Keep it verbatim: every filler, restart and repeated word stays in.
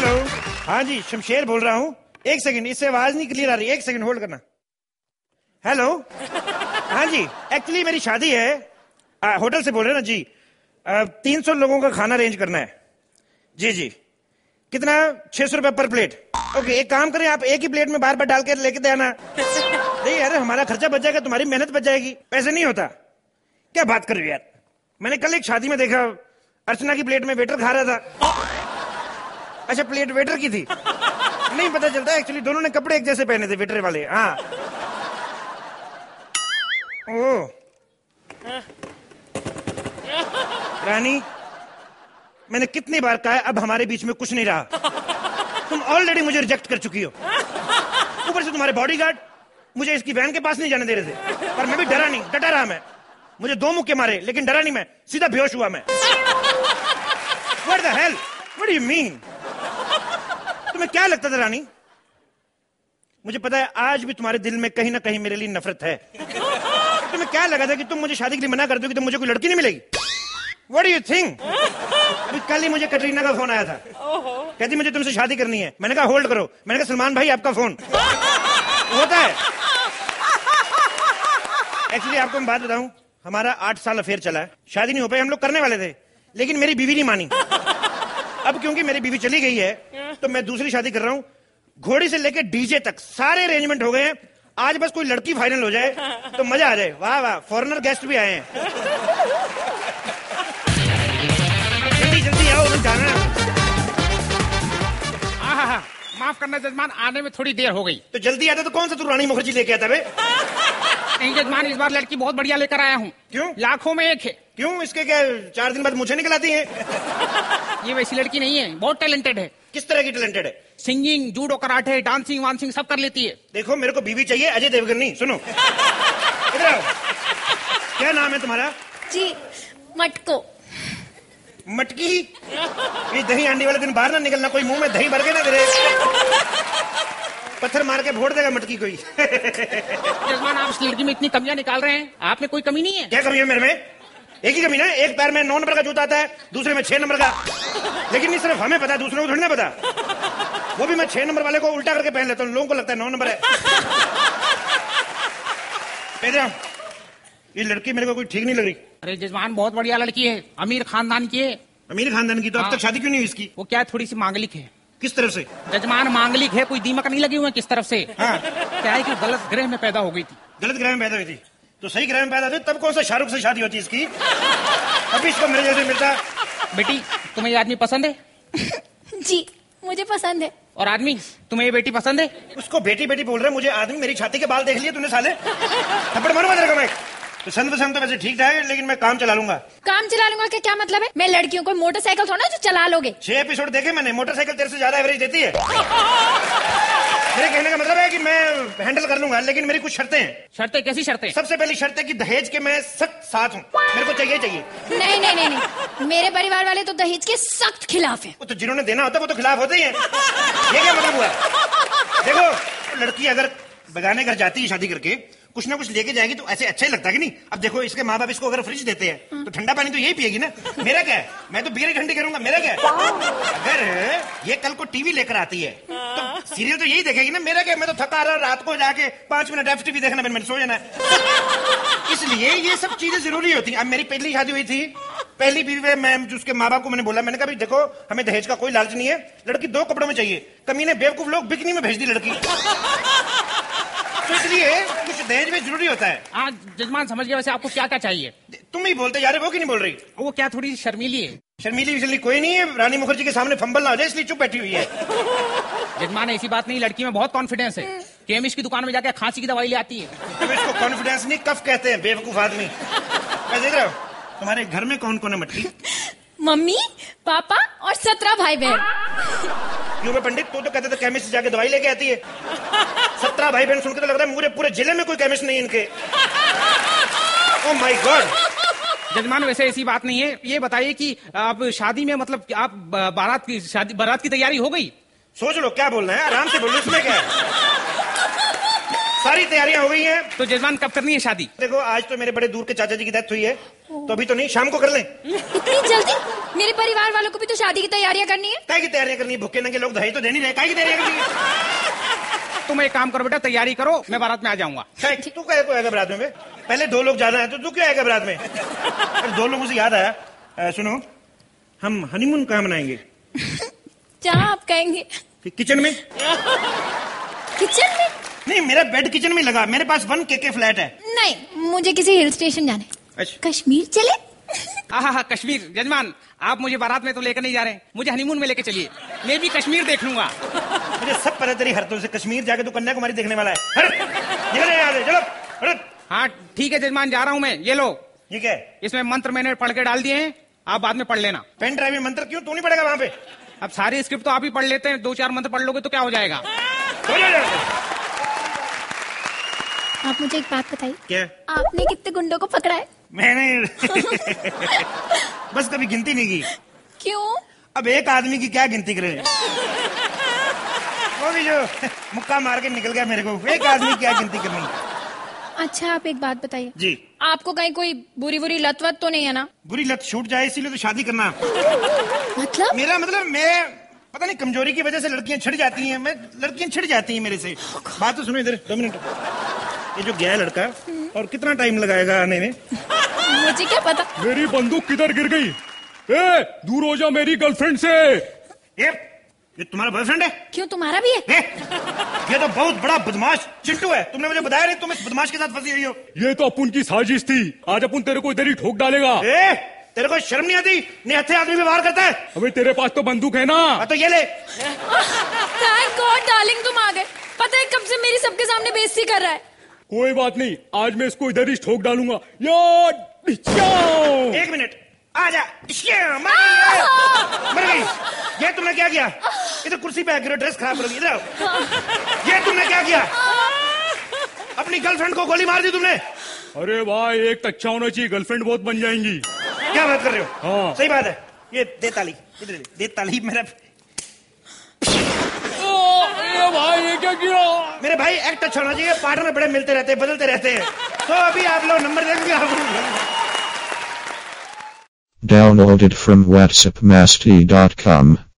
Hello, हाँ जी, शमशेर बोल रहा हूँ। एक सेकंड, इससे आवाज नहीं क्लियर आ रही, एक सेकंड होल्ड करना। हेलो, हाँ जी, एक्चुअली मेरी शादी है, आ, होटल से बोल रहे हैं ना जी। तीन सौ लोगों का खाना अरेंज करना है जी जी। कितना? छह सौ रुपए पर प्लेट। ओके, एक काम करें, आप एक ही प्लेट में बार बार डाल के लेके आना। नहीं यार, हमारा खर्चा बच जाएगा, तुम्हारी मेहनत बच जाएगी। ऐसे नहीं होता। क्या बात कर रही हो यार, मैंने कल एक शादी में देखा, अर्चना की प्लेट में वेटर खा रहा था। अच्छा, प्लेट वेटर की थी? नहीं पता चलता, एक्चुअली दोनों ने कपड़े एक जैसे पहने थे, वेटर वाले। हाँ। ओ रानी, मैंने कितनी बार कहा है, अब हमारे बीच में कुछ नहीं रहा। तुम ऑलरेडी मुझे रिजेक्ट कर चुकी हो। ऊपर से तुम्हारे बॉडीगार्ड मुझे इसकी वैन के पास नहीं जाने दे रहे थे, पर मैं भी डरा नहीं, डटा रहा मैं। मुझे दो मुक्के मारे लेकिन डरा नहीं मैं, सीधा बेहोश हुआ मैं। What the hell? What do you mean? तुम्हें क्या लगता था रानी? मुझे पता है आज भी तुम्हारे दिल में कहीं ना कहीं मेरे लिए नफरत है। तुम्हें क्या लगा था कि तुम मुझे शादी के लिए मना कर दोगी तो मुझे कोई लड़की नहीं मिलेगी? What do you think? अभी कल ही मुझे कटरीना का फोन आया था, कहती मुझे तुमसे शादी करनी है। मैंने कहा होल्ड करो, मैंने कहा सलमान भाई आपका फोन। होता है। एक्चुअली आपको मैं बात बताऊं, हमारा आठ साल अफेयर चला है, शादी नहीं हो पाई, हम लोग करने वाले थे, लेकिन मेरी बीवी नहीं मानी। अब क्योंकि मेरी बीवी चली गई है तो मैं दूसरी शादी कर रहा हूं। घोड़ी से लेकर डीजे तक सारे अरेंजमेंट हो गए हैं, आज बस कोई लड़की फाइनल हो जाए तो मजा आ जाए। वाह वाह, फॉरेनर गेस्ट भी आए हैं। जल्दी जल्दी आओ, उन्हें जाना है। हाँ हाँ, माफ करना जजमान, आने में थोड़ी देर हो गई। तो जल्दी आता तो कौन सा तू रानी मुखर्जी लेके आता बे? नहीं जजमान, इस बार लड़की बहुत बढ़िया लेकर आया हूँ। क्यों? लाखों में एक है। क्यों? इसके क्या चार दिन बाद मुझे निकल आती है? ये वैसी लड़की नहीं है, बहुत टैलेंटेड है। किस तरह की टैलेंटेड है? सिंगिंग, जूडो, कराटे, डांसिंग वांसिंग सब कर लेती है। देखो, मेरे को बीवी चाहिए अजय देवगन नहीं। सुनो, इधर आओ। क्या नाम है तुम्हारा? जी, मटको। मटकी? ये दही हांडी वाले दिन बाहर ना निकलना, कोई मुंह में दही भर के ना तेरे, पत्थर मार के फोड़ देगा मटकी कोई। जजमान, आप इस लड़की में इतनी कमियां निकाल रहे हैं, आप में कोई कमी नहीं है? क्या कमी है मेरे में? एक ही कमी ना, एक पैर में नौ नंबर का जूता आता है, दूसरे में छह नंबर का। लेकिन नहीं सिर्फ हमें पता, दूसरों को थोड़ी ना पता। वो भी मैं छह नंबर वाले को उल्टा करके पहन लेता हूँ, लोगों को लगता है नौ नंबर है। ये लड़की मेरे को कोई ठीक नहीं लग रही। अरे जजमान, बहुत बढ़िया लड़की है, अमीर खानदान की है। अमीर खानदान की? तो अब हाँ। तक शादी क्यों नहीं हुई इसकी? वो क्या है, थोड़ी सी मांगलिक है। किस तरफ से? जजमान, मांगलिक है, कोई दीमक नहीं लगी हुई है किस तरफ से। हाँ। क्या है कि गलत ग्रह में पैदा हो गई थी। गलत ग्रह में पैदा हुई थी? तो सही ग्रह में पैदा हुई तब कौन सा शाहरुख से शादी होती है इसकी? अभी इसको मेरे जैसे मिलता। बेटी, तुम्हें ये आदमी पसंद है? जी, मुझे पसंद है। और आदमी, तुम्हें ये बेटी पसंद है? उसको बेटी बेटी बोल रहे हैं, मुझे आदमी। मेरी छाती के बाल देख लिए तूने साले? थप्पड़ मारूंगा तेरे को मैं। तो संत पसंद तो वैसे ठीक ठाक है, लेकिन मैं काम चला लूंगा। काम चला लूंगा क्या क्या मतलब है? मैं लड़कियों को मोटरसाइकिल थोड़ा जो चला लोगे। छह एपिसोड देखे मैंने, मोटरसाइकिल तेरे से ज्यादा एवरेज देती है। मेरे कहने का मतलब है कि मैं हैंडल कर लूंगा, लेकिन मेरी कुछ शर्तें हैं। शर्तें? कैसी शर्तें? सबसे पहली शर्त है कि दहेज के मैं सख्त साथ हूँ, मेरे को चाहिए चाहिए। नहीं नहीं नहीं नहीं, मेरे परिवार वाले तो दहेज के सख्त खिलाफ हैं। तो जिन्होंने देना होता है वो तो खिलाफ होते ही हैं। ये क्या मतलब हुआ? देखो, लड़की अगर बेगाने घर जाती है शादी करके, कुछ ना कुछ लेके जाएगी तो ऐसे अच्छा ही लगता है कि नहीं? अब देखो, इसके माँ बाप इसको अगर फ्रिज देते हैं तो ठंडा पानी तो यही पिएगी ना। मेरा क्या है, मैं तो बियर ही ठंडी करूंगा। मेरा क्या है, अगर ये कल को टीवी लेकर आती है तो सीरियल तो यही देखेगी ना। मेरा क्या है, मैं तो थका रहा, रात को जाके पांच मिनट एफ टीवी देखना, मैंने सो जाना है। इसलिए ये सब चीजें जरूरी होती है। अब मेरी पहली शादी हुई थी, पहली बीवी में मैं उसके माँ बाप को मैंने बोला, मैंने कहा भाई देखो, हमें दहेज का कोई लालच नहीं है, लड़की दो कपड़ों में चाहिए। कमीने बेवकूफ लोग बिकनी में भेज दी लड़की। तो इसलिए कुछ दहेज में जरूरी होता है। हाँ जजमान, समझ गया। वैसे आपको क्या क्या चाहिए? तुम ही बोलते जा रहे, वो क्यों नहीं बोल रही? वो क्या थोड़ी शर्मीली है। शर्मीली विशर्मी कोई नहीं है, रानी मुखर्जी के सामने फंबल ना हो जाए इसलिए चुप बैठी हुई है। जजमान, ऐसी बात नहीं, लड़की में बहुत कॉन्फिडेंस है। केमिस्ट की दुकान में जाके खांसी की दवाई ले आती है। तो इसको कॉन्फिडेंस नहीं, कफ कहते हैं, बेवकूफ आदमी। मैं देख रहा हूँ, तुम्हारे घर में कौन कौन है मटकी? मम्मी, पापा और सत्रह भाई बहन। क्यों बे पंडित, तू तो कहते थे केमिस्ट से जाके दवाई लेके आती है। सत्रह भाई बहन सुन के तो लग रहा है पूरे पूरे जिले में कोई केमिस्ट नहीं इनके। Oh my god. जजमान, वैसे ऐसी बात नहीं है। ये बताइए कि आप शादी में, मतलब आप बारात की शादी बारात की तैयारी हो गई? सोच लो क्या बोलना है, आराम से बोलो, इसमें क्या है? सारी तैयारियां हो गई हैं। तो जजमान कब करनी है शादी? देखो आज तो मेरे बड़े दूर के चाचा जी की डेथ हुई है, तो अभी तो नहीं, शाम को कर लें। इतनी जल्दी? मेरे परिवार वालों को भी तो शादी की तैयारियां करनी है। काय की तैयारियां करनी है? भूखे नंगे लोग दही तो दे नहीं रहे, काय की तैयारियां करनी है? तुम एक काम करो बेटा, तैयारी करो, मैं बारात में आ जाऊंगा। तू क्या को आएगा बारात में? पहले दो लोग ज्यादा है तो तू क्यों आएगा बारात में? दो लोगों से याद आया, आ, सुनो, हम हनीमून कहाँ मनाएंगे? जहाँ आप कहेंगे। किचन में? किचन में? नहीं, मेरा बेड किचन में लगा, मेरे पास वन के के फ्लैट है। नहीं, मुझे किसी हिल स्टेशन जाना है। अच्छा। कश्मीर चले? हाँ हाँ कश्मीर। जजमान आप मुझे बारात में तो लेकर नहीं जा रहे, मुझे हनीमून में लेके चलिए, मैं भी कश्मीर देख लूंगा। मुझे सब पता तेरी हरतों से, कश्मीर जाके तो कन्याकुमारी देखने वाला है। निकल यहाँ से, चलो हट। हाँ ठीक है जजमान, जा रहा हूँ मैं। ये लो, ठीक है, इसमें मंत्र मैंने पढ़ के डाल दिए हैं, आप बाद में पढ़ लेना। पेन ड्राइव में मंत्र क्यों? तू नहीं पढ़ेगा वहां पे? अब सारी स्क्रिप्ट तो आप ही पढ़ लेते हैं, दो चार मंत्र पढ़ लोगे तो क्या हो जाएगा। आप मुझे एक बात बताइए। क्या? आपने कितने गुंडों को पकड़ा है? मैंने बस कभी गिनती नहीं की। क्यों? अब एक आदमी की क्या गिनती करें? वो भी जो मुक्का मार के निकल गया मेरे को, एक आदमी क्या गिनती करनी? अच्छा आप एक बात बताइए जी, आपको कहीं कोई बुरी बुरी लत वत तो नहीं है ना? बुरी लत छूट जाए इसीलिए तो शादी करना। मतलब? मेरा मतलब मैं पता नहीं कमजोरी की वजह से लड़कियां छिड़ जाती हैं, मैं लड़कियां छिड़ जाती हैं मेरे से। बात तो सुनो इधर, दो मिनट। ये जो गया है लड़का, और कितना टाइम लगाएगा आने में? मुझे क्या पता। मेरी बंदूक किधर गिर गई? ए, दूर हो जा मेरी गर्लफ्रेंड से। ये, ये तुम्हारा बॉयफ्रेंड है? क्यों, तुम्हारा भी है? ए, ये तो बहुत बड़ा बदमाश चिंटू है, तुमने मुझे बताया नहीं तुम इस बदमाश के साथ फंसी हुई हो। ये तो अपन की साजिश थी, आज अपन तेरे को इधर ही ठोक डालेगा। ए, तेरे को शर्म नहीं आती? निहत्थे आदमी भी वार करता है। अबे तेरे पास तो बंदूक है ना? आ, तो ये ले। थैंक गॉड डार्लिंग तुम आ गए। पता है कब से मेरी सबके सामने बेइज्जती कर रहा है। कोई बात नहीं, आज मैं इसको इधर ही ठोक डालूंगा। यार एक मिनट, आजा। मर गई। ये तुमने क्या किया? इधर कुर्सी पे आकर ड्रेस खराब करोगी, इधर आओ। ये तुमने क्या किया? अपनी गर्लफ्रेंड को गोली मार दी तुमने? अरे भाई, एक अच्छा होना चाहिए, गर्लफ्रेंड बहुत बन जाएंगी। क्या बात कर रहे हो? हाँ सही बात है। ये दे ताली, इधर दे, दे ताली। मेरा ओ, भाई ये क्या किया? मेरे भाई एक्ट अच्छा होना चाहिए, पार्टनर बड़े मिलते रहते हैं, बदलते रहते हैं। तो अभी आप लोग नंबर देंगे आप। Downloaded from whatsapp masti dot com